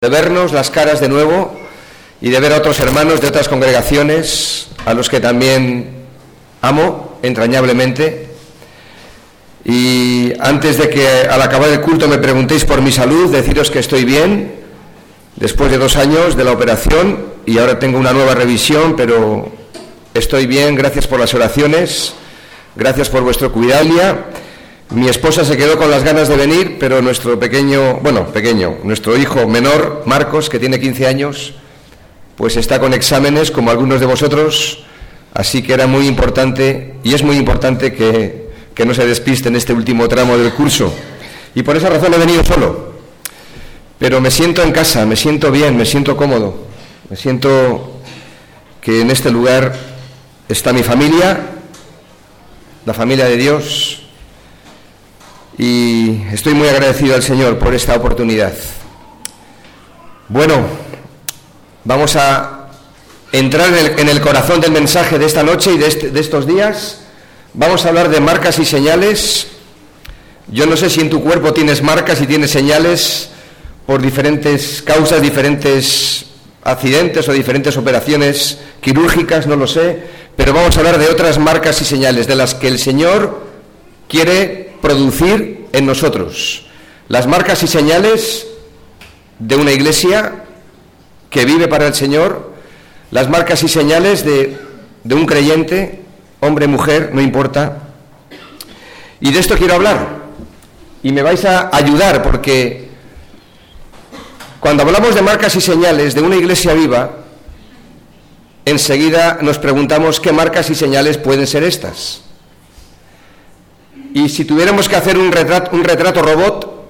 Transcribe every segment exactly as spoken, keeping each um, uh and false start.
de vernos las caras de nuevo y de ver a otros hermanos de otras congregaciones, a los que también amo entrañablemente. Y antes de que al acabar el culto me preguntéis por mi salud, deciros que estoy bien, después de dos años de la operación, y ahora tengo una nueva revisión, pero estoy bien, gracias por las oraciones, gracias por vuestro cuidado. Mi esposa se quedó con las ganas de venir, pero nuestro pequeño, bueno, pequeño, nuestro hijo menor, Marcos, que tiene quince años, pues está con exámenes, como algunos de vosotros, así que era muy importante, y es muy importante que, que no se despiste en este último tramo del curso. Y por esa razón he venido solo. Pero me siento en casa, me siento bien, me siento cómodo, me siento que en este lugar está mi familia, la familia de Dios, y estoy muy agradecido al Señor por esta oportunidad. Bueno, vamos a entrar en el, en el corazón del mensaje de esta noche y de, este, de estos días. Vamos a hablar de marcas y señales. Yo no sé si en tu cuerpo tienes marcas y tienes señales por diferentes causas, diferentes accidentes o diferentes operaciones quirúrgicas, no lo sé, pero vamos a hablar de otras marcas y señales, de las que el Señor quiere producir en nosotros. Las marcas y señales de una iglesia que vive para el Señor, las marcas y señales de, de un creyente, hombre, mujer, no importa. Y de esto quiero hablar, y me vais a ayudar, porque cuando hablamos de marcas y señales de una iglesia viva, enseguida nos preguntamos qué marcas y señales pueden ser estas. Y si tuviéramos que hacer un retrato, un retrato robot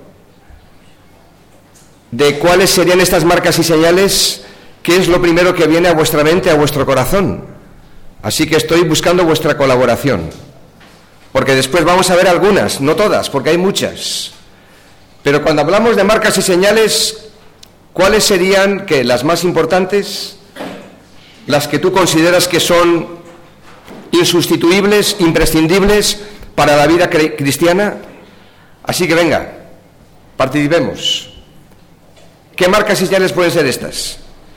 de cuáles serían estas marcas y señales, ¿qué es lo primero que viene a vuestra mente, a vuestro corazón? Así que estoy buscando vuestra colaboración, porque después vamos a ver algunas, no todas, porque hay muchas. Pero cuando hablamos de marcas y señales, ¿cuáles serían que las más importantes, las que tú consideras que son insustituibles, imprescindibles para la vida cristiana? Así que venga, participemos. ¿Qué marcas y señales pueden ser estas?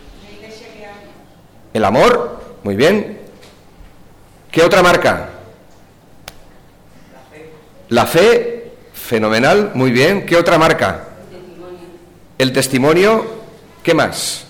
El amor, muy bien. ¿Qué otra marca? La fe. La fe, fenomenal, muy bien. ¿Qué otra marca? El testimonio. El testimonio, ¿qué más?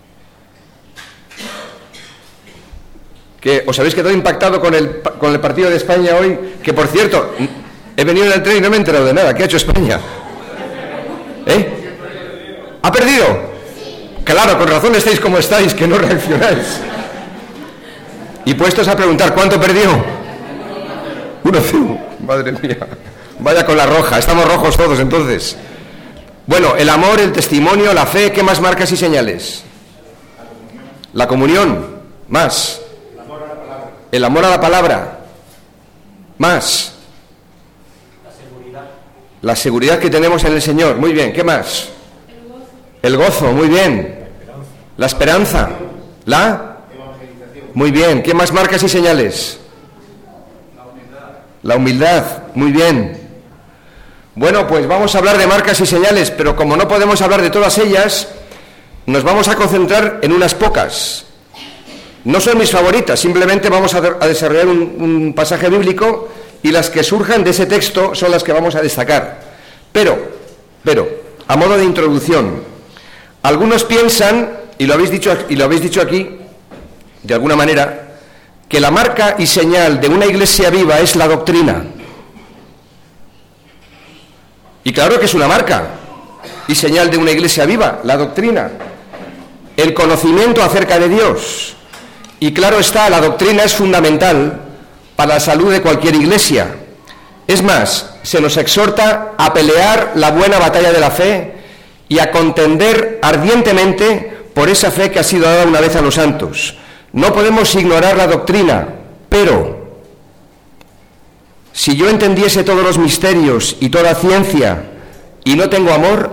Que os habéis quedado impactado con el, con el partido de España hoy, que por cierto, he venido en el tren y no me he enterado de nada. ¿Qué ha hecho España? ¿Eh? ¿Ha perdido? Claro, con razón estáis como estáis, que no reaccionáis. Y puestos a preguntar, ¿cuánto perdió? uno cero. Madre mía. Vaya con la roja, estamos rojos todos entonces. Bueno, el amor, el testimonio, la fe, ¿qué más marcas y señales? La comunión, más. El amor a la palabra, más. La seguridad. La seguridad que tenemos en el Señor, muy bien. ¿Qué más? El gozo, el gozo, muy bien. La esperanza, la evangelización, muy bien. ¿Qué más marcas y señales? La humildad. La humildad, muy bien. Bueno, pues vamos a hablar de marcas y señales, pero como no podemos hablar de todas ellas, nos vamos a concentrar en unas pocas. No son mis favoritas, simplemente vamos a, de- a desarrollar un, un pasaje bíblico y las que surjan de ese texto son las que vamos a destacar. Pero, pero, a modo de introducción, algunos piensan, y lo habéis dicho, y lo habéis dicho aquí, de alguna manera, que la marca y señal de una iglesia viva es la doctrina. Y claro que es una marca y señal de una iglesia viva, la doctrina, el conocimiento acerca de Dios. Y claro está, la doctrina es fundamental para la salud de cualquier iglesia. Es más, se nos exhorta a pelear la buena batalla de la fe y a contender ardientemente por esa fe que ha sido dada una vez a los santos. No podemos ignorar la doctrina, pero si yo entendiese todos los misterios y toda ciencia y no tengo amor,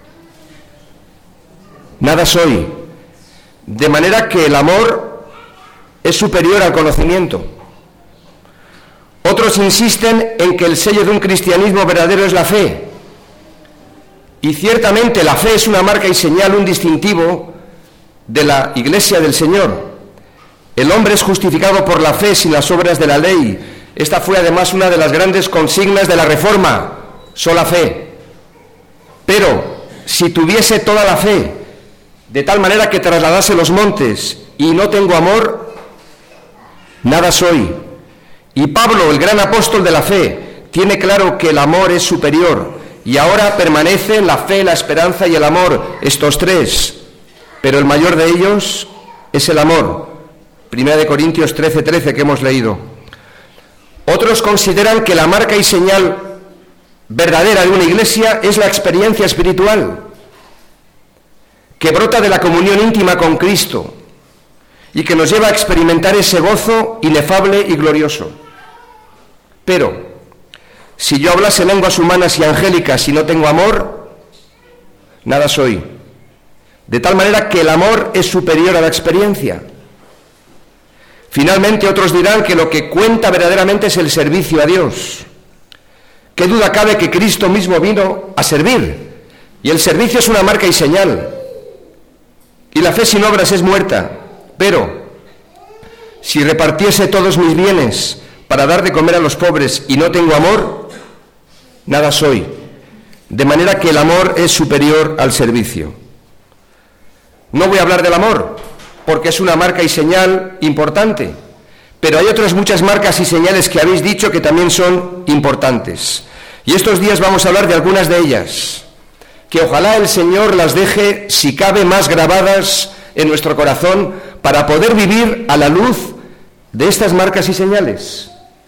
nada soy. De manera que el amor es superior al conocimiento. Otros insisten en que el sello de un cristianismo verdadero es la fe. Y ciertamente la fe es una marca y señal, un distintivo de la Iglesia del Señor. El hombre es justificado por la fe sin las obras de la ley. Esta fue además una de las grandes consignas de la Reforma, sola fe. Pero si tuviese toda la fe, de tal manera que trasladase los montes, y no tengo amor, nada soy. Y Pablo, el gran apóstol de la fe, tiene claro que el amor es superior, y ahora permanecen la fe, la esperanza y el amor, estos tres, pero el mayor de ellos es el amor. Primera de Corintios trece, trece que hemos leído. Otros consideran que la marca y señal verdadera de una iglesia es la experiencia espiritual, que brota de la comunión íntima con Cristo y que nos lleva a experimentar ese gozo inefable y glorioso. Pero, si yo hablase lenguas humanas y angélicas y no tengo amor, nada soy. De tal manera que el amor es superior a la experiencia. Finalmente, otros dirán que lo que cuenta verdaderamente es el servicio a Dios. ¿Qué duda cabe que Cristo mismo vino a servir? Y el servicio es una marca y señal. Y la fe sin obras es muerta. Pero, si repartiese todos mis bienes para dar de comer a los pobres y no tengo amor, nada soy. De manera que el amor es superior al servicio. No voy a hablar del amor, porque es una marca y señal importante. Pero hay otras muchas marcas y señales que habéis dicho que también son importantes. Y estos días vamos a hablar de algunas de ellas, que ojalá el Señor las deje, si cabe, más grabadas en nuestro corazón, para poder vivir a la luz de estas marcas y señales,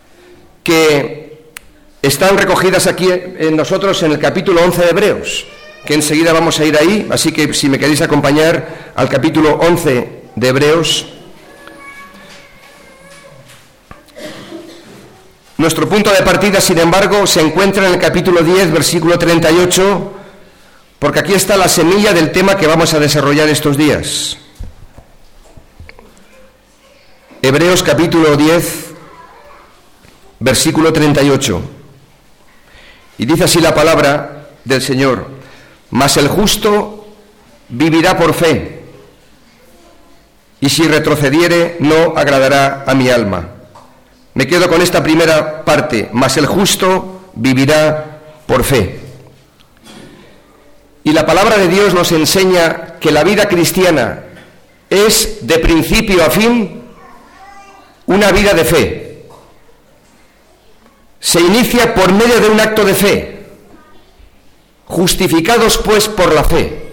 que están recogidas aquí en nosotros en el capítulo once de Hebreos, que enseguida vamos a ir ahí, así que si me queréis acompañar al capítulo once de Hebreos. Nuestro punto de partida, sin embargo, se encuentra en el capítulo diez, versículo treinta y ocho, porque aquí está la semilla del tema que vamos a desarrollar estos días. Hebreos capítulo diez, versículo treinta y ocho. Y dice así la palabra del Señor: mas el justo vivirá por fe, y si retrocediere no agradará a mi alma. Me quedo con esta primera parte: mas el justo vivirá por fe. Y la palabra de Dios nos enseña que la vida cristiana es, de principio a fin, una vida de fe. Se inicia por medio de un acto de fe. Justificados pues por la fe.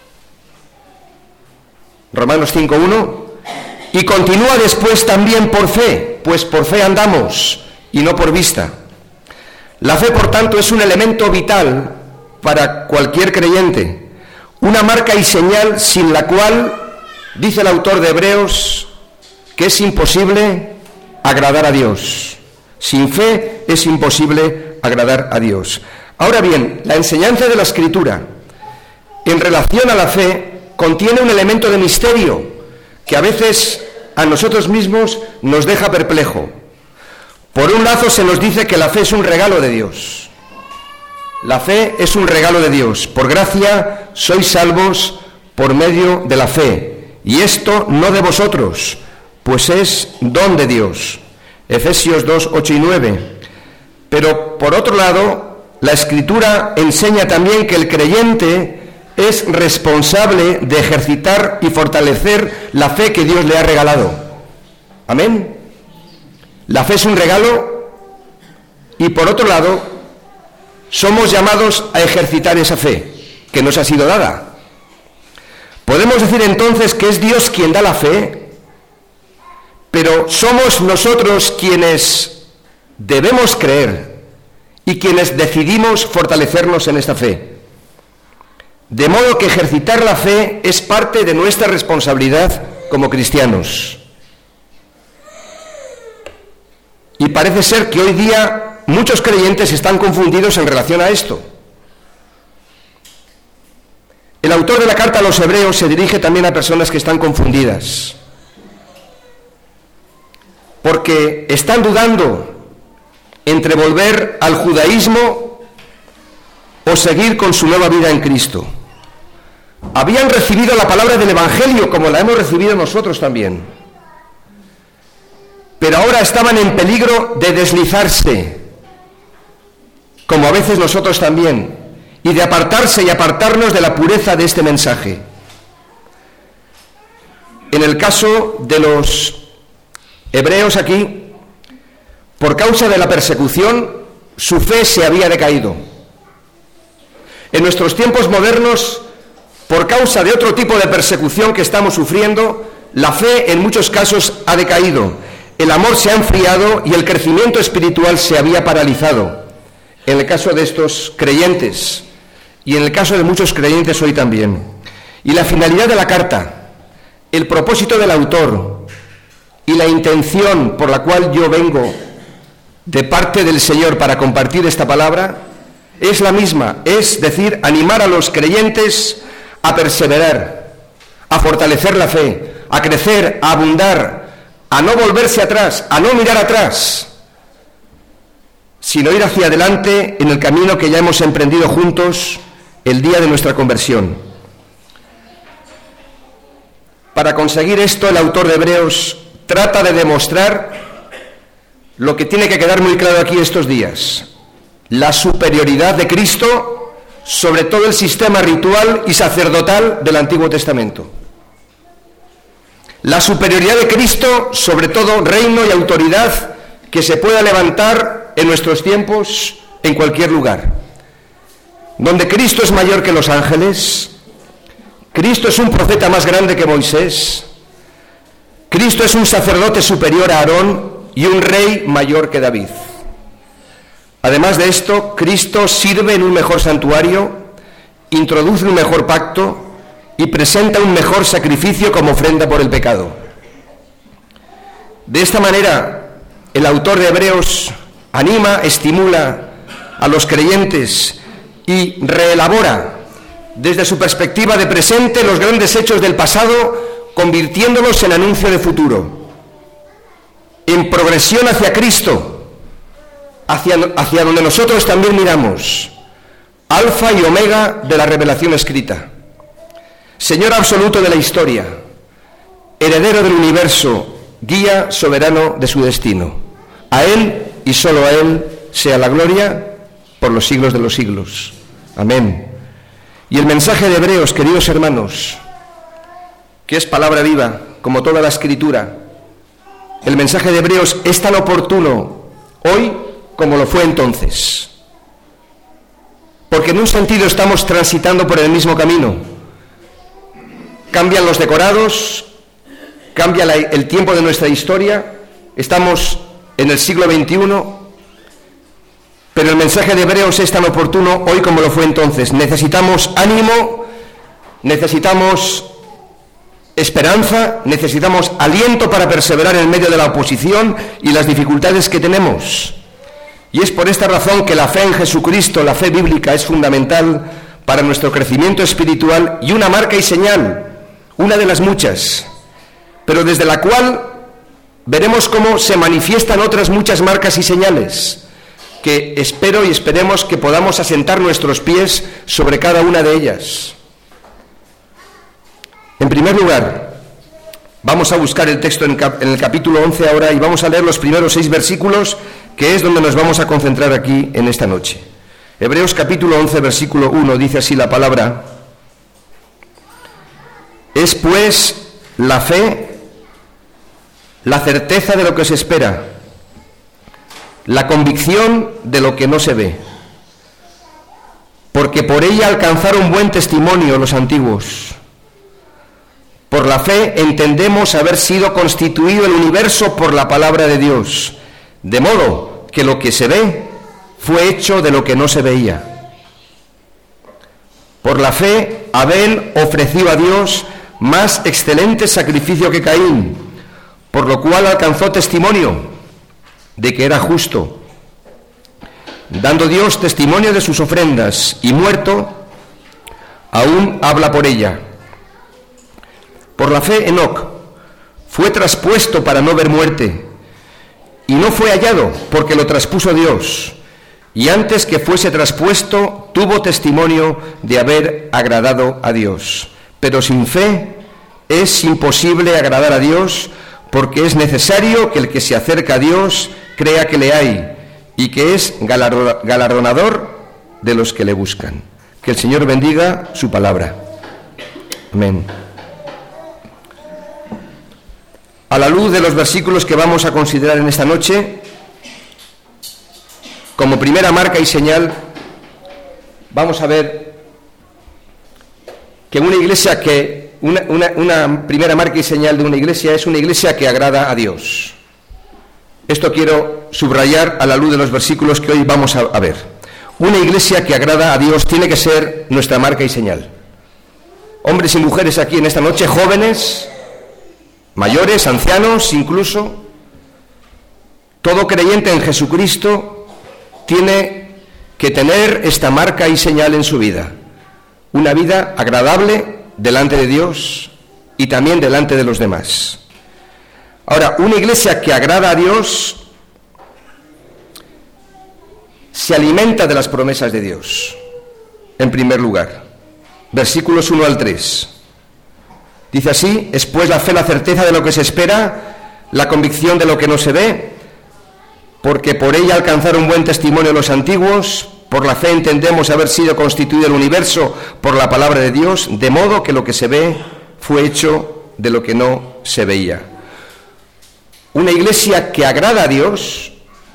Romanos cinco uno. Y continúa después también por fe, pues por fe andamos y no por vista. La fe, por tanto, es un elemento vital para cualquier creyente, una marca y señal sin la cual, dice el autor de Hebreos, que es imposible agradar a Dios. Sin fe es imposible agradar a Dios. Ahora bien, la enseñanza de la Escritura en relación a la fe contiene un elemento de misterio que a veces a nosotros mismos nos deja perplejo. Por un lado se nos dice que la fe es un regalo de Dios. La fe es un regalo de Dios. Por gracia sois salvos por medio de la fe. Y esto no de vosotros, pues es don de Dios. Efesios dos, ocho y nueve. Pero por otro lado, la Escritura enseña también que el creyente es responsable de ejercitar y fortalecer la fe que Dios le ha regalado. ¿Amén? La fe es un regalo y por otro lado somos llamados a ejercitar esa fe que nos ha sido dada. Podemos decir entonces que es Dios quien da la fe, pero somos nosotros quienes debemos creer y quienes decidimos fortalecernos en esta fe. De modo que ejercitar la fe es parte de nuestra responsabilidad como cristianos. Y parece ser que hoy día muchos creyentes están confundidos en relación a esto. El autor de la carta a los Hebreos se dirige también a personas que están confundidas, porque están dudando entre volver al judaísmo o seguir con su nueva vida en Cristo. Habían recibido la palabra del Evangelio como la hemos recibido nosotros también. Pero ahora estaban en peligro de deslizarse, como a veces nosotros también, y de apartarse y apartarnos de la pureza de este mensaje. En el caso de los hebreos aquí, por causa de la persecución, su fe se había decaído. En nuestros tiempos modernos, por causa de otro tipo de persecución que estamos sufriendo, la fe en muchos casos ha decaído, el amor se ha enfriado y el crecimiento espiritual se había paralizado. En el caso de estos creyentes, y en el caso de muchos creyentes hoy también. Y la finalidad de la carta, el propósito del autor y la intención por la cual yo vengo de parte del Señor para compartir esta palabra, es la misma, es decir, animar a los creyentes a perseverar, a fortalecer la fe, a crecer, a abundar, a no volverse atrás, a no mirar atrás, sino ir hacia adelante en el camino que ya hemos emprendido juntos el día de nuestra conversión. Para conseguir esto, el autor de Hebreos trata de demostrar lo que tiene que quedar muy claro aquí estos días: la superioridad de Cristo sobre todo el sistema ritual y sacerdotal del Antiguo Testamento. La superioridad de Cristo sobre todo reino y autoridad que se pueda levantar en nuestros tiempos en cualquier lugar. Donde Cristo es mayor que los ángeles, Cristo es un profeta más grande que Moisés, Cristo es un sacerdote superior a Aarón y un rey mayor que David. Además de esto, Cristo sirve en un mejor santuario, introduce un mejor pacto y presenta un mejor sacrificio como ofrenda por el pecado. De esta manera, el autor de Hebreos anima, estimula a los creyentes y reelabora desde su perspectiva de presente los grandes hechos del pasado, convirtiéndolos en anuncio de futuro, en progresión hacia Cristo, hacia, hacia donde nosotros también miramos, alfa y omega de la revelación escrita, Señor absoluto de la historia, heredero del universo, guía soberano de su destino. A Él y solo a Él sea la gloria por los siglos de los siglos. Amén. Y el mensaje de Hebreos, queridos hermanos, que es palabra viva, como toda la Escritura, el mensaje de Hebreos es tan oportuno hoy como lo fue entonces. Porque en un sentido estamos transitando por el mismo camino. Cambian los decorados, cambia la, el tiempo de nuestra historia, estamos en el siglo veintiuno, pero el mensaje de Hebreos es tan oportuno hoy como lo fue entonces. Necesitamos ánimo, necesitamos esperanza, necesitamos aliento para perseverar en medio de la oposición y las dificultades que tenemos. Y es por esta razón que la fe en Jesucristo, la fe bíblica, es fundamental para nuestro crecimiento espiritual y una marca y señal, una de las muchas, pero desde la cual veremos cómo se manifiestan otras muchas marcas y señales, que espero y esperemos que podamos asentar nuestros pies sobre cada una de ellas. En primer lugar, vamos a buscar el texto en, cap- en el capítulo once ahora y vamos a leer los primeros seis versículos, que es donde nos vamos a concentrar aquí en esta noche. Hebreos capítulo once, versículo uno, dice así la palabra: es pues la fe, la certeza de lo que se espera, la convicción de lo que no se ve, porque por ella alcanzaron buen testimonio los antiguos. Por la fe entendemos haber sido constituido el universo por la palabra de Dios, de modo que lo que se ve fue hecho de lo que no se veía. Por la fe Abel ofreció a Dios más excelente sacrificio que Caín, por lo cual alcanzó testimonio de que era justo, dando Dios testimonio de sus ofrendas, y muerto, aún habla por ella. Por la fe Enoc fue traspuesto para no ver muerte, y no fue hallado porque lo traspuso Dios, y antes que fuese traspuesto tuvo testimonio de haber agradado a Dios. Pero sin fe es imposible agradar a Dios, porque es necesario que el que se acerca a Dios crea que le hay y que es galardonador de los que le buscan. Que el Señor bendiga su palabra. Amén. A la luz de los versículos que vamos a considerar en esta noche, como primera marca y señal, vamos a ver que una iglesia que, una, una, una primera marca y señal de una iglesia es una iglesia que agrada a Dios. Esto quiero subrayar a la luz de los versículos que hoy vamos a, a ver. Una iglesia que agrada a Dios tiene que ser nuestra marca y señal. Hombres y mujeres aquí en esta noche, jóvenes, mayores, ancianos incluso, todo creyente en Jesucristo tiene que tener esta marca y señal en su vida. Una vida agradable delante de Dios y también delante de los demás. Ahora, una iglesia que agrada a Dios se alimenta de las promesas de Dios, en primer lugar. Versículos uno al tres. Dice así: es pues la fe la certeza de lo que se espera, la convicción de lo que no se ve, porque por ella alcanzaron buen testimonio los antiguos. Por la fe entendemos haber sido constituido el universo por la palabra de Dios, de modo que lo que se ve fue hecho de lo que no se veía. Una iglesia que agrada a Dios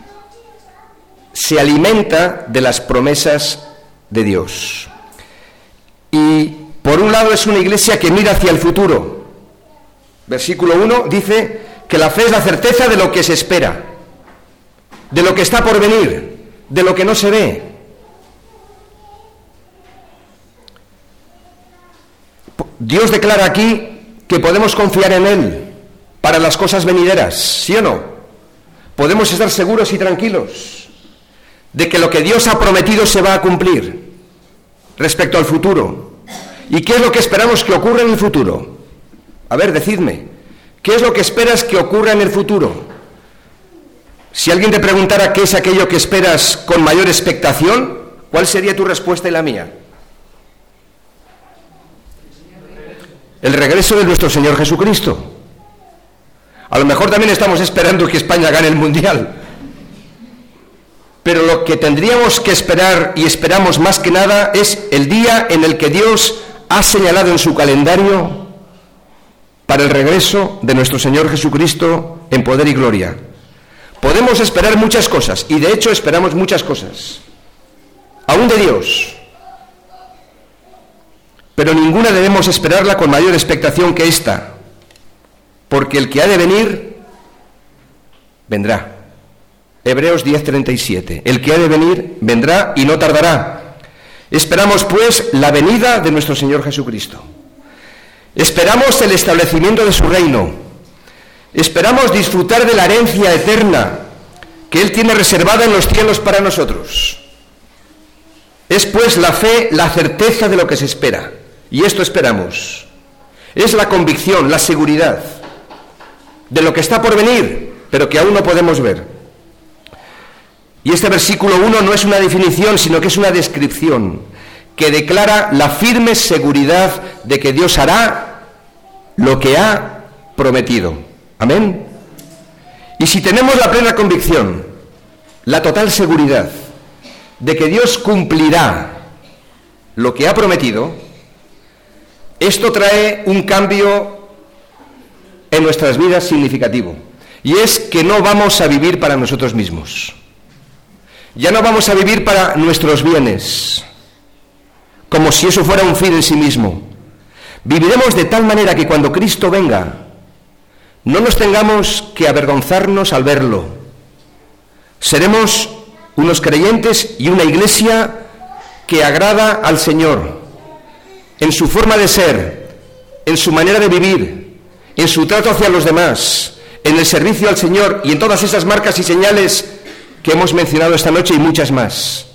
se alimenta de las promesas de Dios. Y por un lado es una iglesia que mira hacia el futuro. Versículo uno dice que la fe es la certeza de lo que se espera, de lo que está por venir, de lo que no se ve. Dios declara aquí que podemos confiar en Él para las cosas venideras, ¿sí o no? Podemos estar seguros y tranquilos de que lo que Dios ha prometido se va a cumplir respecto al futuro. ¿Y qué es lo que esperamos que ocurra en el futuro? A ver, decidme, ¿qué es lo que esperas que ocurra en el futuro? Si alguien te preguntara qué es aquello que esperas con mayor expectación, ¿cuál sería tu respuesta y la mía? El regreso de nuestro Señor Jesucristo. A lo mejor también estamos esperando que España gane el Mundial. Pero lo que tendríamos que esperar, y esperamos más que nada, es el día en el que Dios ha señalado en su calendario para el regreso de nuestro Señor Jesucristo en poder y gloria. Podemos esperar muchas cosas, y de hecho esperamos muchas cosas, aún de Dios. Pero ninguna debemos esperarla con mayor expectación que esta, porque el que ha de venir, vendrá. Hebreos diez, treinta y siete. El que ha de venir, vendrá y no tardará. Esperamos, pues, la venida de nuestro Señor Jesucristo. Esperamos el establecimiento de su reino. Esperamos disfrutar de la herencia eterna que Él tiene reservada en los cielos para nosotros. Es, pues, la fe, la certeza de lo que se espera. Y esto esperamos. Es la convicción, la seguridad de lo que está por venir, pero que aún no podemos ver. Y este versículo uno no es una definición, sino que es una descripción que declara la firme seguridad de que Dios hará lo que ha prometido. Amén. Y si tenemos la plena convicción, la total seguridad de que Dios cumplirá lo que ha prometido, esto trae un cambio en nuestras vidas significativo. Y es que no vamos a vivir para nosotros mismos. Ya no vamos a vivir para nuestros bienes, como si eso fuera un fin en sí mismo. Viviremos de tal manera que cuando Cristo venga, no nos tengamos que avergonzarnos al verlo. Seremos unos creyentes y una iglesia que agrada al Señor, en su forma de ser, en su manera de vivir, en su trato hacia los demás, en el servicio al Señor y en todas esas marcas y señales que hemos mencionado esta noche y muchas más.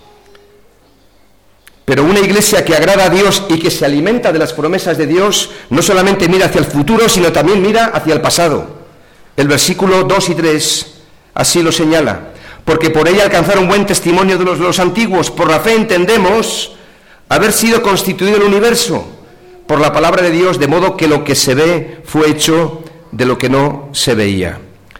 Pero una iglesia que agrada a Dios y que se alimenta de las promesas de Dios, no solamente mira hacia el futuro, sino también mira hacia el pasado. El versículo dos y tres así lo señala. porque por ella alcanzaron buen testimonio de los, los antiguos. Por la fe entendemos haber sido constituido el universo por la palabra de Dios, de modo que lo que se ve fue hecho de lo que no se veía.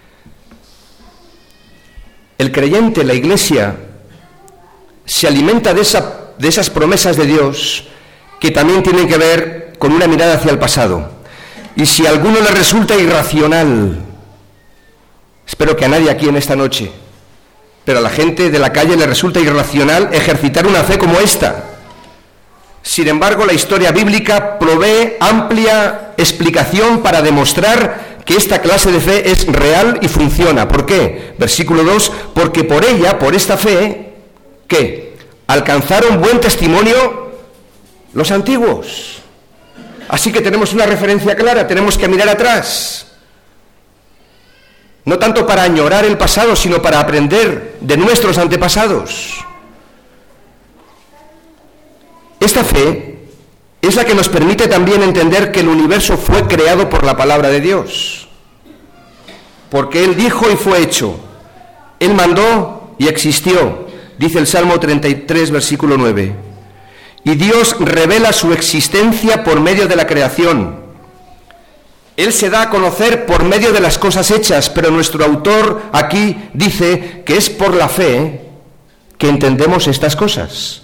El creyente, la Iglesia, se alimenta de, esa, de esas promesas de Dios que también tienen que ver con una mirada hacia el pasado. Y si a alguno le resulta irracional, espero que a nadie aquí en esta noche, pero a la gente de la calle le resulta irracional ejercitar una fe como esta. Sin embargo, la historia bíblica provee amplia explicación para demostrar que esta clase de fe es real y funciona. ¿Por qué? Versículo dos, porque por ella, por esta fe, ¿qué? Alcanzaron buen testimonio los antiguos. Así que tenemos una referencia clara, tenemos que mirar atrás. No tanto para añorar el pasado, sino para aprender de nuestros antepasados. Esta fe es la que nos permite también entender que el universo fue creado por la palabra de Dios. Porque Él dijo y fue hecho. Él mandó y existió, dice el Salmo treinta y tres, versículo nueve. Y Dios revela su existencia por medio de la creación. Él se da a conocer por medio de las cosas hechas, pero nuestro autor aquí dice que es por la fe que entendemos estas cosas.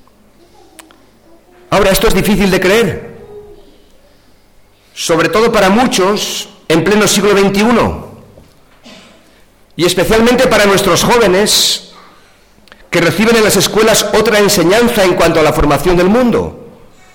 Ahora, esto es difícil de creer, sobre todo para muchos en pleno siglo veintiuno, y especialmente para nuestros jóvenes que reciben en las escuelas otra enseñanza en cuanto a la formación del mundo.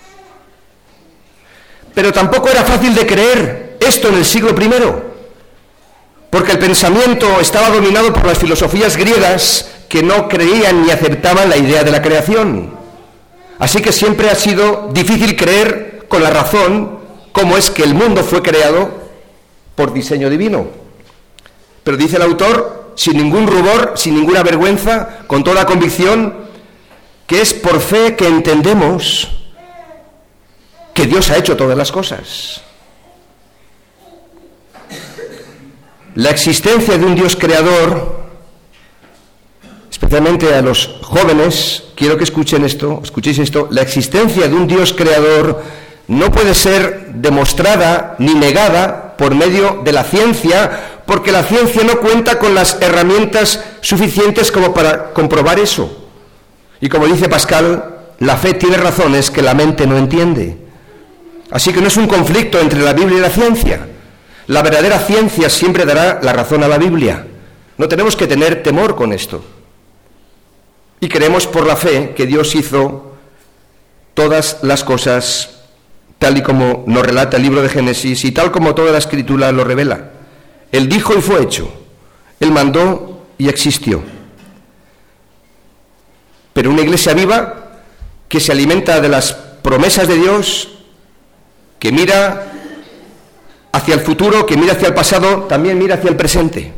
Pero tampoco era fácil de creer esto en el siglo primero, porque el pensamiento estaba dominado por las filosofías griegas que no creían ni aceptaban la idea de la creación. Así que siempre ha sido difícil creer con la razón cómo es que el mundo fue creado por diseño divino. Pero dice el autor, sin ningún rubor, sin ninguna vergüenza, con toda convicción, que es por fe que entendemos que Dios ha hecho todas las cosas. La existencia de un Dios creador, especialmente a los jóvenes, quiero que escuchen esto, escuchéis esto, la existencia de un Dios creador no puede ser demostrada ni negada por medio de la ciencia, porque la ciencia no cuenta con las herramientas suficientes como para comprobar eso. Y como dice Pascal, la fe tiene razones que la mente no entiende. Así que no es un conflicto entre la Biblia y la ciencia. La verdadera ciencia siempre dará la razón a la Biblia. No tenemos que tener temor con esto. Y creemos por la fe que Dios hizo todas las cosas tal y como nos relata el libro de Génesis y tal como toda la Escritura lo revela. Él dijo y fue hecho. Él mandó y existió. Pero una iglesia viva que se alimenta de las promesas de Dios, que mira hacia el futuro, que mira hacia el pasado, también mira hacia el presente.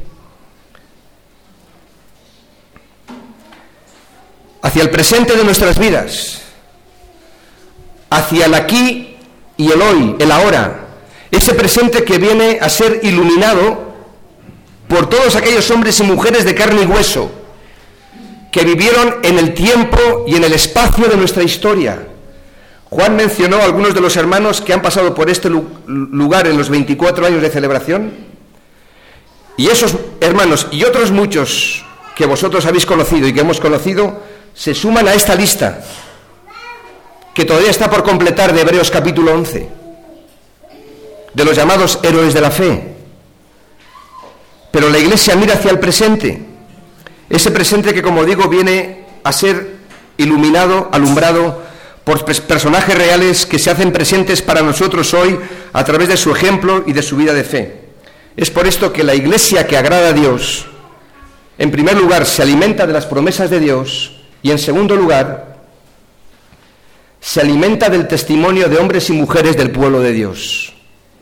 Hacia el presente de nuestras vidas, hacia el aquí y el hoy, el ahora, ese presente que viene a ser iluminado por todos aquellos hombres y mujeres de carne y hueso que vivieron en el tiempo y en el espacio de nuestra historia. Juan mencionó a algunos de los hermanos que han pasado por este lugar en los veinticuatro años de celebración, y esos hermanos y otros muchos que vosotros habéis conocido y que hemos conocido se suman a esta lista que todavía está por completar de Hebreos capítulo once, de los llamados héroes de la fe. Pero la Iglesia mira hacia el presente, ese presente que, como digo, viene a ser iluminado, alumbrado por personajes reales que se hacen presentes para nosotros hoy a través de su ejemplo y de su vida de fe. Es por esto que la Iglesia que agrada a Dios, en primer lugar, se alimenta de las promesas de Dios y, en segundo lugar, se alimenta del testimonio de hombres y mujeres del pueblo de Dios.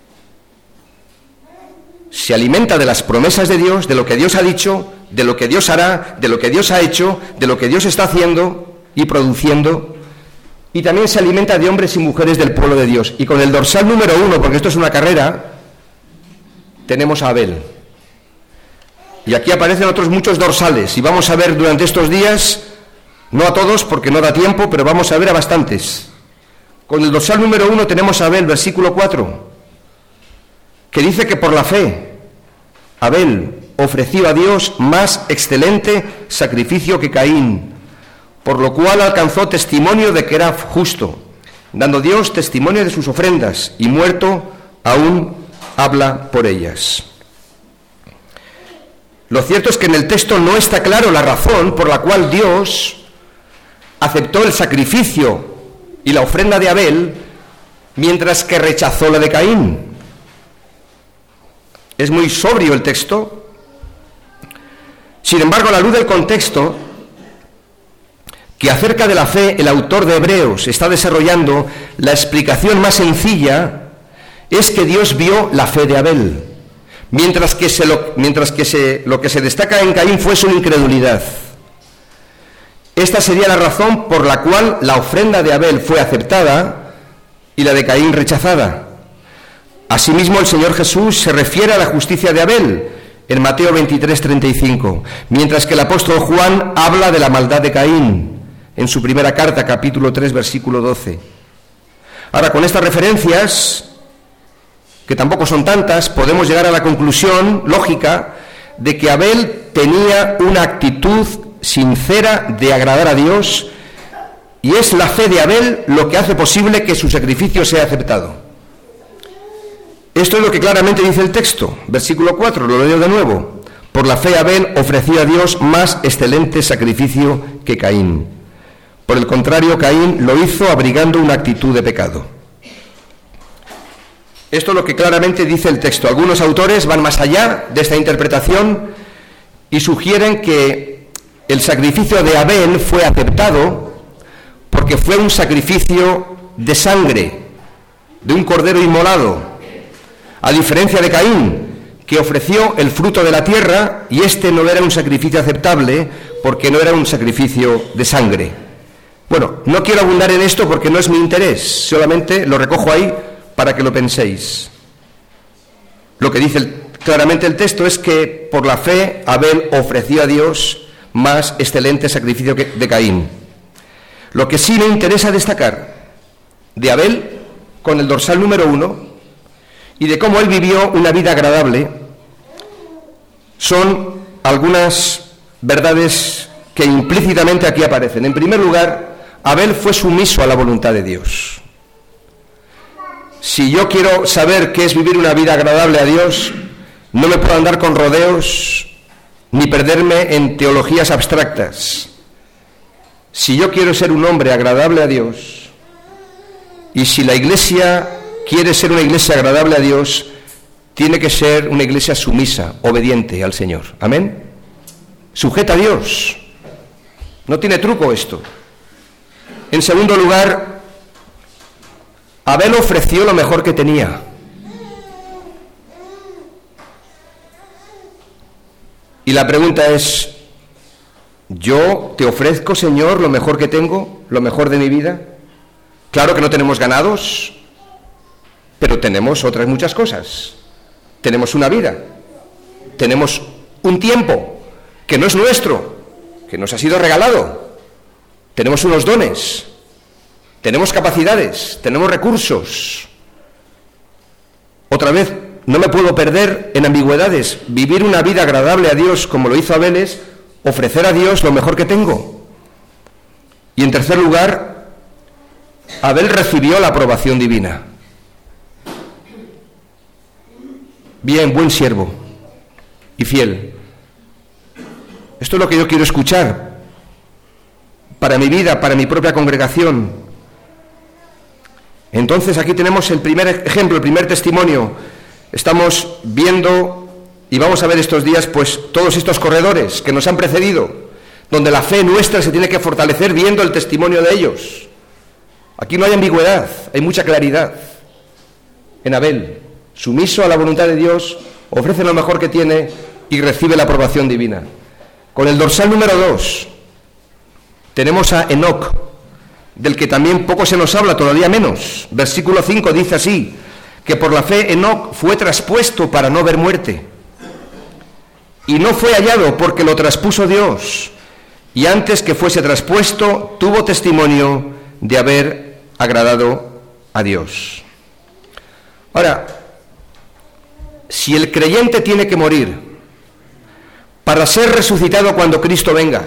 Se alimenta de las promesas de Dios, de lo que Dios ha dicho, de lo que Dios hará, de lo que Dios ha hecho, de lo que Dios está haciendo y produciendo, y también se alimenta de hombres y mujeres del pueblo de Dios. Y con el dorsal número uno, porque esto es una carrera, tenemos a Abel. Y aquí aparecen otros muchos dorsales, y vamos a ver durante estos días, no a todos porque no da tiempo, pero vamos a ver a bastantes. Con el dorsal número uno tenemos a Abel, versículo cuatro, que dice que por la fe Abel ofreció a Dios más excelente sacrificio que Caín, por lo cual alcanzó testimonio de que era justo, dando Dios testimonio de sus ofrendas, y muerto aún habla por ellas. Lo cierto es que en el texto no está claro la razón por la cual Dios aceptó el sacrificio y la ofrenda de Abel, mientras que rechazó la de Caín. Es muy sobrio el texto. Sin embargo, a la luz del contexto que acerca de la fe el autor de Hebreos está desarrollando, la explicación más sencilla es que Dios vio la fe de Abel, mientras que, se lo, mientras que se, lo que se destaca en Caín fue su incredulidad. Esta sería la razón por la cual la ofrenda de Abel fue aceptada y la de Caín rechazada. Asimismo, el Señor Jesús se refiere a la justicia de Abel en Mateo veintitrés, treinta y cinco, mientras que el apóstol Juan habla de la maldad de Caín en su primera carta, capítulo tres, versículo doce. Ahora, con estas referencias, que tampoco son tantas, podemos llegar a la conclusión lógica de que Abel tenía una actitud sincera de agradar a Dios, y es la fe de Abel lo que hace posible que su sacrificio sea aceptado. Esto es lo que claramente dice el texto, versículo cuatro, lo leo de nuevo. Por la fe Abel ofreció a Dios más excelente sacrificio que Caín. Por el contrario, Caín lo hizo abrigando una actitud de pecado. Esto es lo que claramente dice el texto. Algunos autores van más allá de esta interpretación y sugieren que el sacrificio de Abel fue aceptado porque fue un sacrificio de sangre, de un cordero inmolado, a diferencia de Caín, que ofreció el fruto de la tierra, y este no era un sacrificio aceptable porque no era un sacrificio de sangre. Bueno, no quiero abundar en esto porque no es mi interés, solamente lo recojo ahí para que lo penséis. Lo que dice el, claramente el texto es que por la fe Abel ofreció a Dios más excelente sacrificio que de Caín. Lo que sí me interesa destacar de Abel, con el dorsal número uno, y de cómo él vivió una vida agradable, son algunas verdades que implícitamente aquí aparecen. En primer lugar, Abel fue sumiso a la voluntad de Dios. Si yo quiero saber qué es vivir una vida agradable a Dios, no me puedo andar con rodeos ni perderme en teologías abstractas. Si yo quiero ser un hombre agradable a Dios, y si la Iglesia quiere ser una iglesia agradable a Dios, tiene que ser una iglesia sumisa, obediente al Señor. ¿Amén? Sujeta a Dios. No tiene truco esto. En segundo lugar, Abel ofreció lo mejor que tenía. Y la pregunta es, ¿yo te ofrezco, Señor, lo mejor que tengo, lo mejor de mi vida? Claro que no tenemos ganados, pero tenemos otras muchas cosas. Tenemos una vida, tenemos un tiempo que no es nuestro, que nos ha sido regalado. Tenemos unos dones, tenemos capacidades, tenemos recursos. Otra vez, no me puedo perder en ambigüedades. Vivir una vida agradable a Dios, como lo hizo Abel, es ofrecer a Dios lo mejor que tengo. Y en tercer lugar, Abel recibió la aprobación divina. Bien, buen siervo y fiel. Esto es lo que yo quiero escuchar para mi vida, para mi propia congregación. Entonces aquí tenemos el primer ejemplo, el primer testimonio. Estamos viendo y vamos a ver estos días pues todos estos corredores que nos han precedido, donde la fe nuestra se tiene que fortalecer viendo el testimonio de ellos. Aquí no hay ambigüedad, hay mucha claridad. En Abel, sumiso a la voluntad de Dios, ofrece lo mejor que tiene y recibe la aprobación divina. Con el dorsal número dos tenemos a Enoc, del que también poco se nos habla, todavía menos. Versículo cinco dice así, que por la fe Enoc fue traspuesto para no ver muerte. y no fue hallado porque lo traspuso Dios, y antes que fuese traspuesto tuvo testimonio de haber agradado a Dios. Ahora, si el creyente tiene que morir para ser resucitado cuando Cristo venga,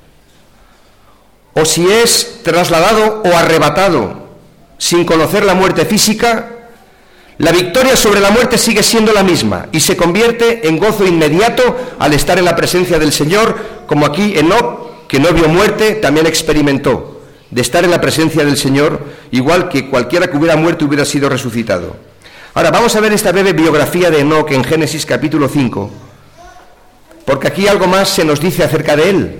o si es trasladado o arrebatado sin conocer la muerte física, la victoria sobre la muerte sigue siendo la misma y se convierte en gozo inmediato al estar en la presencia del Señor, como aquí Enoc, que no vio muerte, también experimentó de estar en la presencia del Señor, igual que cualquiera que hubiera muerto hubiera sido resucitado. Ahora vamos a ver esta breve biografía de Enoc en Génesis capítulo cinco, porque aquí algo más se nos dice acerca de él.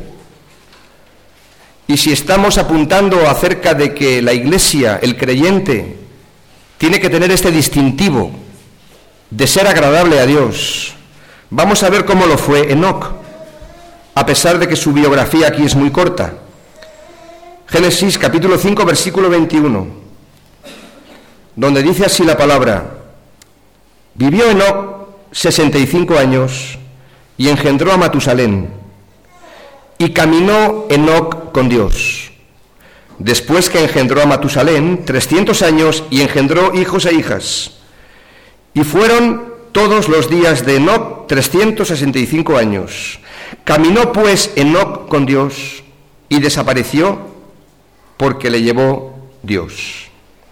Y si estamos apuntando acerca de que la Iglesia, el creyente, tiene que tener este distintivo de ser agradable a Dios, vamos a ver cómo lo fue Enoc, a pesar de que su biografía aquí es muy corta. Génesis capítulo cinco, versículo veintiuno, donde dice así la palabra: vivió Enoc sesenta y cinco años y engendró a Matusalén. Y caminó Enoc con Dios. Después que engendró a Matusalén, trescientos años, y engendró hijos e hijas. Y fueron todos los días de Enoc trescientos sesenta y cinco años. Caminó pues Enoc con Dios y desapareció porque le llevó Dios.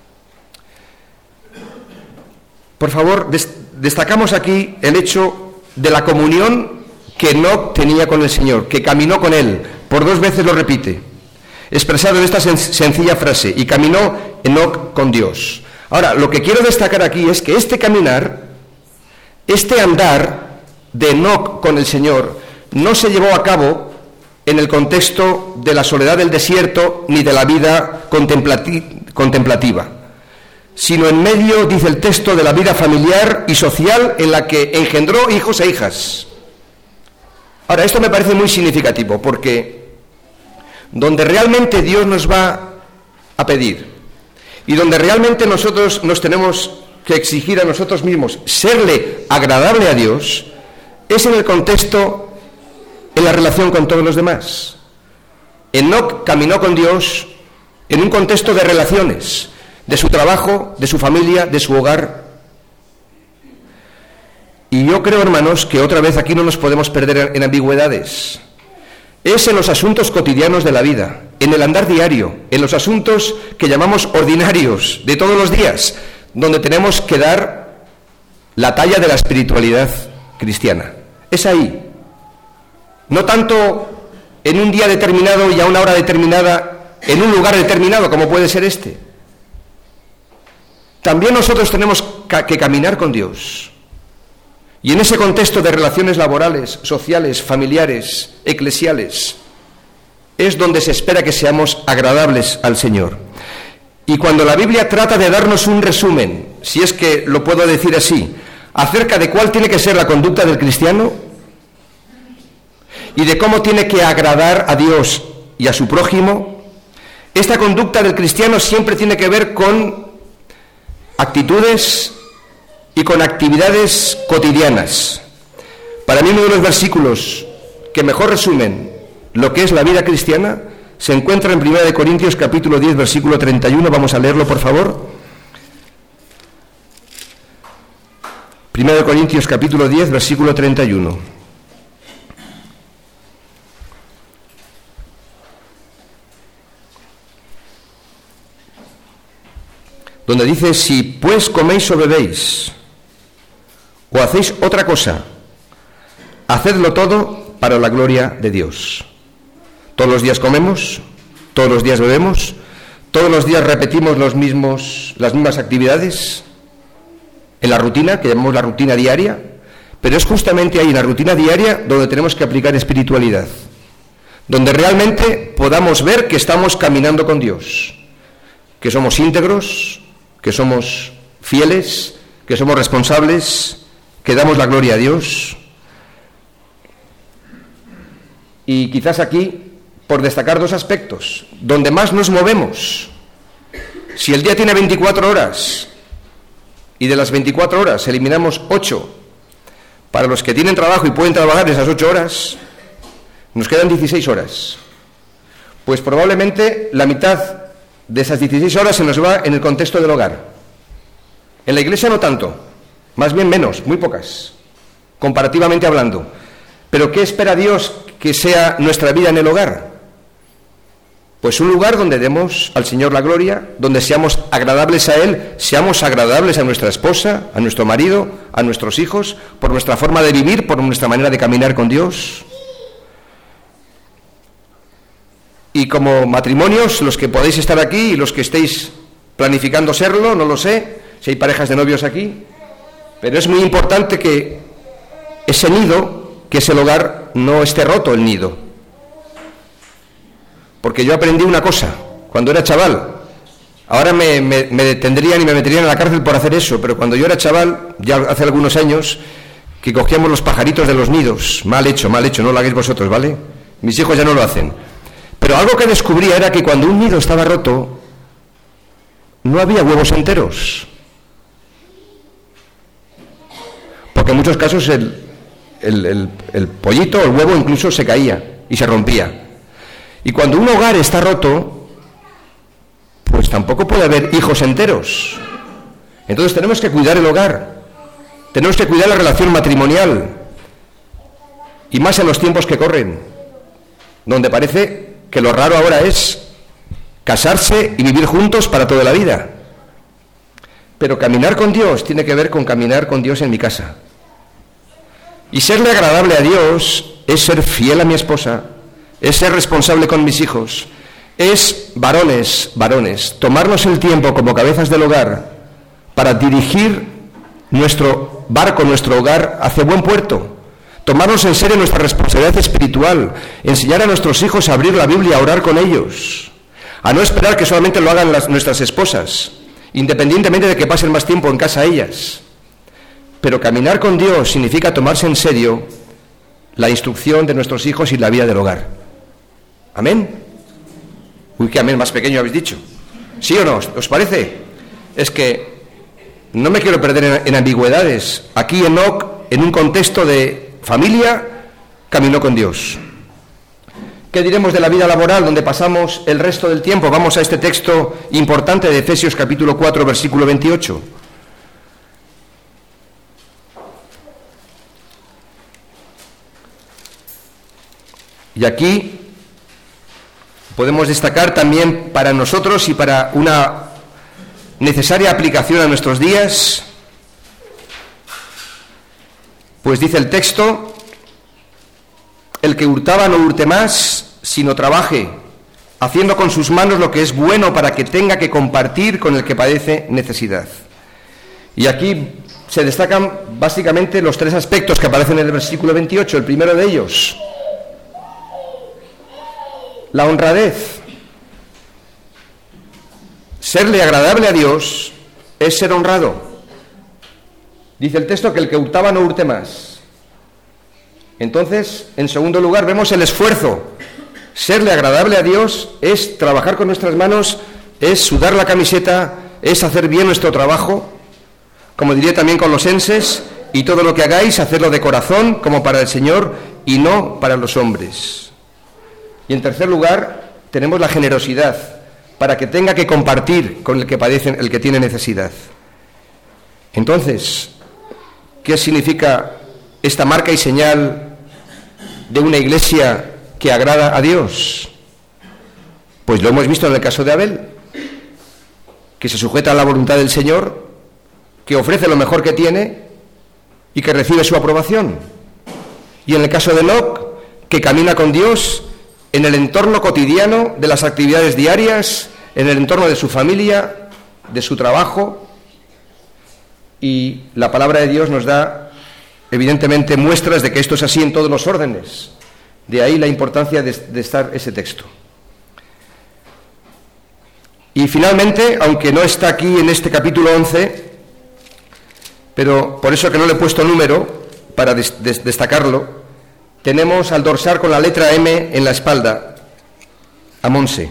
Por favor, des- destacamos aquí el hecho de la comunión que Enoc tenía con el Señor, que caminó con Él. Por dos veces lo repite, expresado en esta sen- sencilla frase: y caminó Enoc con Dios. Ahora, lo que quiero destacar aquí es que este caminar, este andar de Enoc con el Señor, no se llevó a cabo en el contexto de la soledad del desierto ni de la vida contemplati- contemplativa, sino en medio, dice el texto, de la vida familiar y social en la que engendró hijos e hijas. Ahora, esto me parece muy significativo, porque donde realmente Dios nos va a pedir y donde realmente nosotros nos tenemos que exigir a nosotros mismos serle agradable a Dios, es en el contexto, en la relación con todos los demás. Enoc caminó con Dios en un contexto de relaciones, de su trabajo, de su familia, de su hogar. Y yo creo, hermanos, que otra vez aquí no nos podemos perder en ambigüedades. Es en los asuntos cotidianos de la vida, en el andar diario, en los asuntos que llamamos ordinarios, de todos los días, donde tenemos que dar la talla de la espiritualidad cristiana. Es ahí. No tanto en un día determinado y a una hora determinada, en un lugar determinado, como puede ser este. También nosotros tenemos que caminar con Dios. Y en ese contexto de relaciones laborales, sociales, familiares, eclesiales, es donde se espera que seamos agradables al Señor. Y cuando la Biblia trata de darnos un resumen, si es que lo puedo decir así, acerca de cuál tiene que ser la conducta del cristiano y de cómo tiene que agradar a Dios y a su prójimo, esta conducta del cristiano siempre tiene que ver con actitudes y con actividades cotidianas. Para mí uno de los versículos que mejor resumen lo que es la vida cristiana se encuentra en primera de Corintios capítulo diez, versículo treinta y uno. Vamos a leerlo, por favor. primera de Corintios capítulo diez, versículo treinta y uno. Donde dice: si pues coméis o bebéis o hacéis otra cosa, hacedlo todo para la gloria de Dios. Todos los días comemos, todos los días bebemos, todos los días repetimos los mismos, las mismas actividades en la rutina, que llamamos la rutina diaria, pero es justamente ahí, en la rutina diaria, donde tenemos que aplicar espiritualidad, donde realmente podamos ver que estamos caminando con Dios, que somos íntegros, que somos fieles, que somos responsables, que damos la gloria a Dios. Y quizás aquí, por destacar dos aspectos, donde más nos movemos. Si el día tiene veinticuatro horas y de las veinticuatro horas eliminamos ocho Para los que tienen trabajo y pueden trabajar esas ocho horas, nos quedan dieciséis horas. Pues probablemente la mitad de esas dieciséis horas se nos va en el contexto del hogar. En la iglesia no tanto, más bien menos, muy pocas, comparativamente hablando. Pero ¿qué espera Dios que sea nuestra vida en el hogar? Pues un lugar donde demos al Señor la gloria, donde seamos agradables a Él, seamos agradables a nuestra esposa, a nuestro marido, a nuestros hijos, por nuestra forma de vivir, por nuestra manera de caminar con Dios. Y como matrimonios, los que podéis estar aquí y los que estéis planificando serlo, no lo sé, si hay parejas de novios aquí, pero es muy importante que ese nido, que es el hogar, no esté roto el nido. Porque yo aprendí una cosa, cuando era chaval, ahora me, me, me detendrían y me meterían en la cárcel por hacer eso, pero cuando yo era chaval, ya hace algunos años, que cogíamos los pajaritos de los nidos, mal hecho, mal hecho, no lo hagáis vosotros, ¿vale? Mis hijos ya no lo hacen. Pero algo que descubría era que cuando un nido estaba roto, no había huevos enteros. Porque en muchos casos el, el, el, el pollito, el huevo incluso se caía y se rompía. Y cuando un hogar está roto, pues tampoco puede haber hijos enteros. Entonces tenemos que cuidar el hogar, tenemos que cuidar la relación matrimonial, y más en los tiempos que corren, donde parece que lo raro ahora es casarse y vivir juntos para toda la vida. Pero caminar con Dios tiene que ver con caminar con Dios en mi casa. Y serle agradable a Dios es ser fiel a mi esposa, es ser responsable con mis hijos, es, varones, varones, tomarnos el tiempo como cabezas del hogar para dirigir nuestro barco, nuestro hogar hacia buen puerto, tomarnos en serio nuestra responsabilidad espiritual, enseñar a nuestros hijos a abrir la Biblia, a orar con ellos, a no esperar que solamente lo hagan las, nuestras esposas, independientemente de que pasen más tiempo en casa ellas. Pero caminar con Dios significa tomarse en serio la instrucción de nuestros hijos y la vida del hogar. ¿Amén? Uy, qué amén más pequeño habéis dicho. ¿Sí o no? ¿Os parece? Es que no me quiero perder en, en ambigüedades. Aquí Enoc, en un contexto de familia, caminó con Dios. ¿Qué diremos de la vida laboral, donde pasamos el resto del tiempo? Vamos a este texto importante de Efesios capítulo cuatro, versículo veintiocho. Y aquí podemos destacar también para nosotros y para una necesaria aplicación a nuestros días, pues dice el texto: el que hurtaba no hurte más, sino trabaje, haciendo con sus manos lo que es bueno para que tenga que compartir con el que padece necesidad. Y aquí se destacan básicamente los tres aspectos que aparecen en el versículo veintiocho. El primero de ellos, la honradez. Serle agradable a Dios es ser honrado. Dice el texto que el que hurtaba no hurte más. Entonces, en segundo lugar, vemos el esfuerzo. Serle agradable a Dios es trabajar con nuestras manos, es sudar la camiseta, es hacer bien nuestro trabajo, como diría también Colosenses, y todo lo que hagáis, hacerlo de corazón, como para el Señor y no para los hombres. Y en tercer lugar, tenemos la generosidad, para que tenga que compartir con el que padece, el que tiene necesidad. Entonces, ¿qué significa esta marca y señal de una iglesia que agrada a Dios? Pues lo hemos visto en el caso de Abel, que se sujeta a la voluntad del Señor, que ofrece lo mejor que tiene y que recibe su aprobación. Y en el caso de Enoc, que camina con Dios en el entorno cotidiano de las actividades diarias, en el entorno de su familia, de su trabajo, y la palabra de Dios nos da evidentemente muestras de que esto es así en todos los órdenes. De ahí la importancia de, de estar ese texto. Y finalmente, aunque no está aquí en este capítulo once, pero por eso que no le he puesto número para des, des, destacarlo, tenemos al dorsal con la letra M en la espalda a Monse.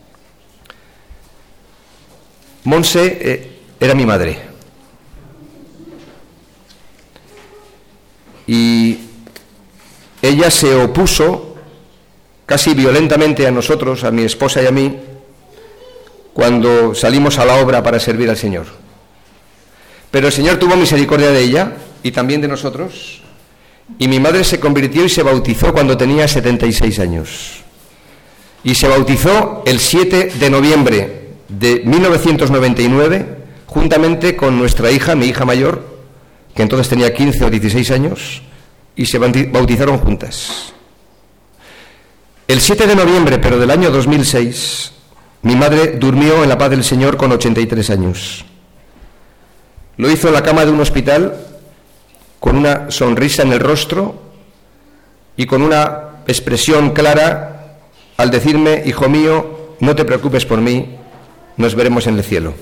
Monse eh, era mi madre. y ella se opuso casi violentamente a nosotros, a mi esposa y a mí, cuando salimos a la obra para servir al Señor. Pero el Señor tuvo misericordia de ella y también de nosotros, y mi madre se convirtió y se bautizó cuando tenía setenta y seis años. Y se bautizó el siete de noviembre de mil novecientos noventa y nueve, juntamente con nuestra hija, mi hija mayor, que entonces tenía quince o dieciséis años, y se bautizaron juntas. El siete de noviembre, pero del año dos mil seis, mi madre durmió en la paz del Señor con ochenta y tres años. Lo hizo en la cama de un hospital, con una sonrisa en el rostro y con una expresión clara al decirme: hijo mío, no te preocupes por mí, nos veremos en el cielo.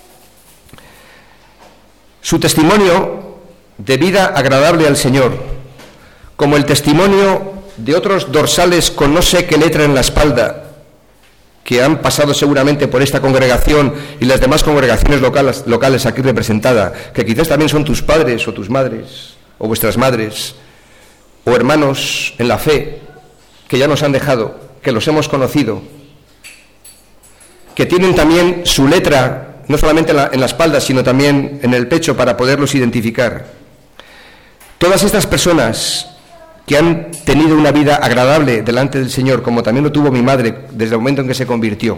Su testimonio de vida agradable al Señor, como el testimonio de otros dorsales con no sé qué letra en la espalda, que han pasado seguramente por esta congregación y las demás congregaciones locales, locales aquí representadas, que quizás también son tus padres o tus madres, o vuestras madres, o hermanos en la fe, que ya nos han dejado, que los hemos conocido, que tienen también su letra, no solamente en la, en la espalda, sino también en el pecho, para poderlos identificar. Todas estas personas que han tenido una vida agradable delante del Señor, como también lo tuvo mi madre desde el momento en que se convirtió,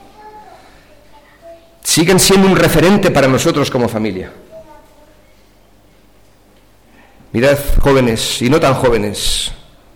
siguen siendo un referente para nosotros como familia. Mirad, jóvenes y no tan jóvenes,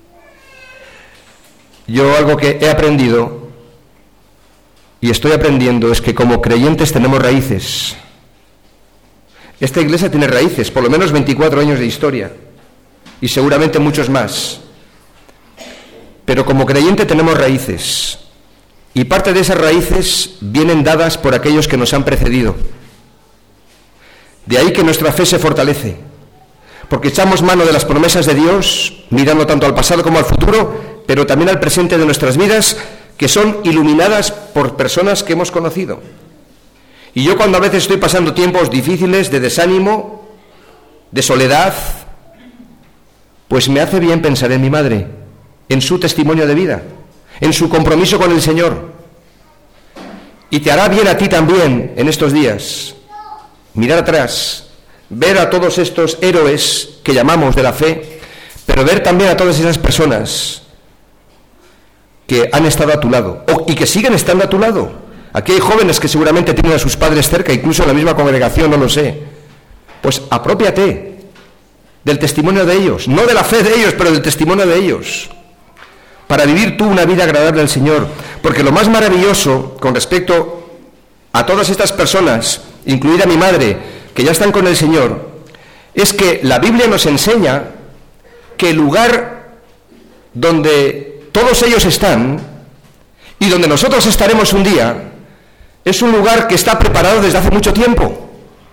yo algo que he aprendido y estoy aprendiendo es que como creyentes tenemos raíces. Esta iglesia tiene raíces, por lo menos veinticuatro años de historia, y seguramente muchos más. Pero como creyente tenemos raíces, y parte de esas raíces vienen dadas por aquellos que nos han precedido. De ahí que nuestra fe se fortalece, porque echamos mano de las promesas de Dios, mirando tanto al pasado como al futuro, pero también al presente de nuestras vidas, que son iluminadas por personas que hemos conocido. Y yo, cuando a veces estoy pasando tiempos difíciles, de desánimo, de soledad, pues me hace bien pensar en mi madre, en su testimonio de vida, en su compromiso con el Señor. Y te hará bien a ti también en estos días mirar atrás, ver a todos estos héroes que llamamos de la fe, pero ver también a todas esas personas que han estado a tu lado, o, y que siguen estando a tu lado. Aquí hay jóvenes que seguramente tienen a sus padres cerca, incluso en la misma congregación, no lo sé. Pues aprópiate del testimonio de ellos, no de la fe de ellos, pero del testimonio de ellos, para vivir tú una vida agradable al Señor. Porque lo más maravilloso con respecto a todas estas personas, incluida mi madre, que ya están con el Señor, es que la Biblia nos enseña que el lugar donde todos ellos están, y donde nosotros estaremos un día, es un lugar que está preparado desde hace mucho tiempo.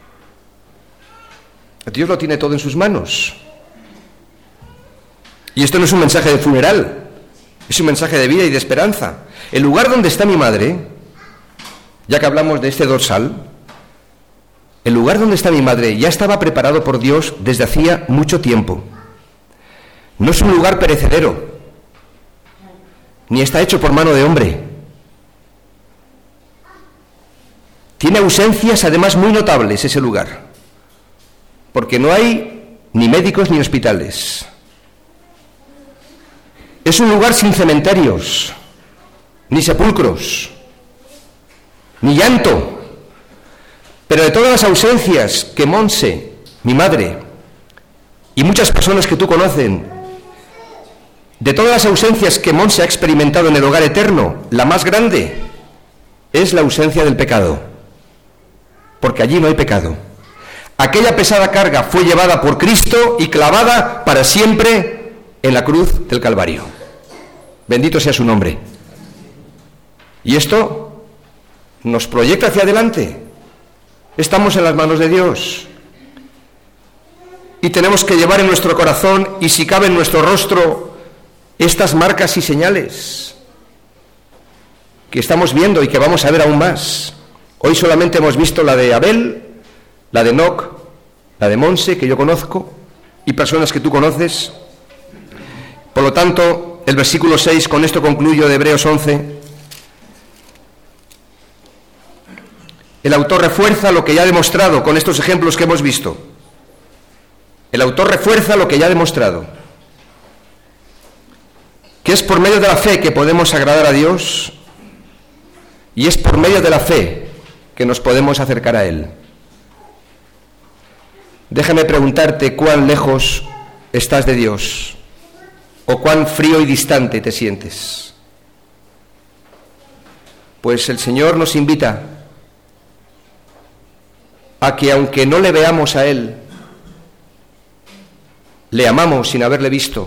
Dios lo tiene todo en sus manos. Y esto no es un mensaje de funeral, es un mensaje de vida y de esperanza. El lugar donde está mi madre, ya que hablamos de este dorsal, el lugar donde está mi madre ya estaba preparado por Dios desde hacía mucho tiempo. No es un lugar perecedero, ni está hecho por mano de hombre. Tiene ausencias además muy notables ese lugar, porque no hay ni médicos ni hospitales. Es un lugar sin cementerios, ni sepulcros, ni llanto. Pero de todas las ausencias que Monse, mi madre, y muchas personas que tú conocen, de todas las ausencias que Monse ha experimentado en el hogar eterno, la más grande es la ausencia del pecado, porque allí no hay pecado. Aquella pesada carga fue llevada por Cristo y clavada para siempre en la cruz del Calvario. Bendito sea su nombre. Y esto nos proyecta hacia adelante. Estamos en las manos de Dios. Y tenemos que llevar en nuestro corazón, y si cabe en nuestro rostro, estas marcas y señales que estamos viendo y que vamos a ver aún más. Hoy solamente hemos visto la de Abel, la de Enoc, la de Monse, que yo conozco, y personas que tú conoces. Por lo tanto, el versículo seis, con esto concluyo, de Hebreos once, el autor refuerza lo que ya ha demostrado con estos ejemplos que hemos visto. El autor refuerza lo que ya ha demostrado, que es por medio de la fe que podemos agradar a Dios, y es por medio de la fe que nos podemos acercar a Él. Déjame preguntarte cuán lejos estás de Dios, o cuán frío y distante te sientes. Pues el Señor nos invita a que, aunque no le veamos a Él, le amamos sin haberle visto,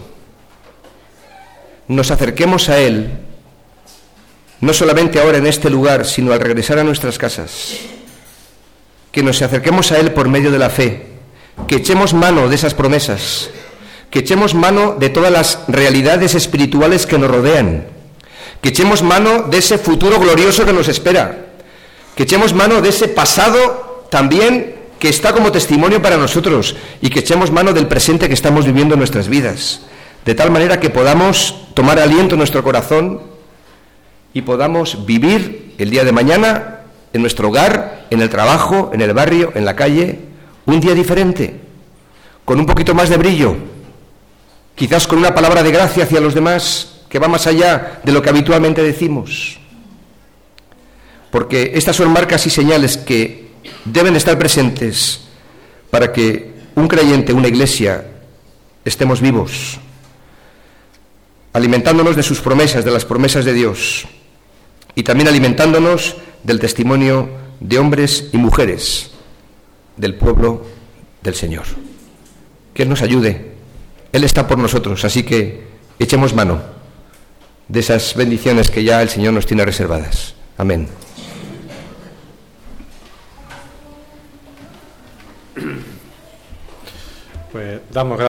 nos acerquemos a Él, no solamente ahora en este lugar, sino al regresar a nuestras casas, que nos acerquemos a Él por medio de la fe, que echemos mano de esas promesas, que echemos mano de todas las realidades espirituales que nos rodean, que echemos mano de ese futuro glorioso que nos espera, que echemos mano de ese pasado también que está como testimonio para nosotros, y que echemos mano del presente que estamos viviendo en nuestras vidas, de tal manera que podamos tomar aliento en nuestro corazón y podamos vivir el día de mañana en nuestro hogar, en el trabajo, en el barrio, en la calle, un día diferente, con un poquito más de brillo, quizás con una palabra de gracia hacia los demás que va más allá de lo que habitualmente decimos. Porque estas son marcas y señales que deben estar presentes para que un creyente, una iglesia, estemos vivos, alimentándonos de sus promesas, de las promesas de Dios, y también alimentándonos del testimonio de hombres y mujeres del pueblo del Señor. Que Él nos ayude, Él está por nosotros, así que echemos mano de esas bendiciones que ya el Señor nos tiene reservadas. Amén. Pues damos gracias.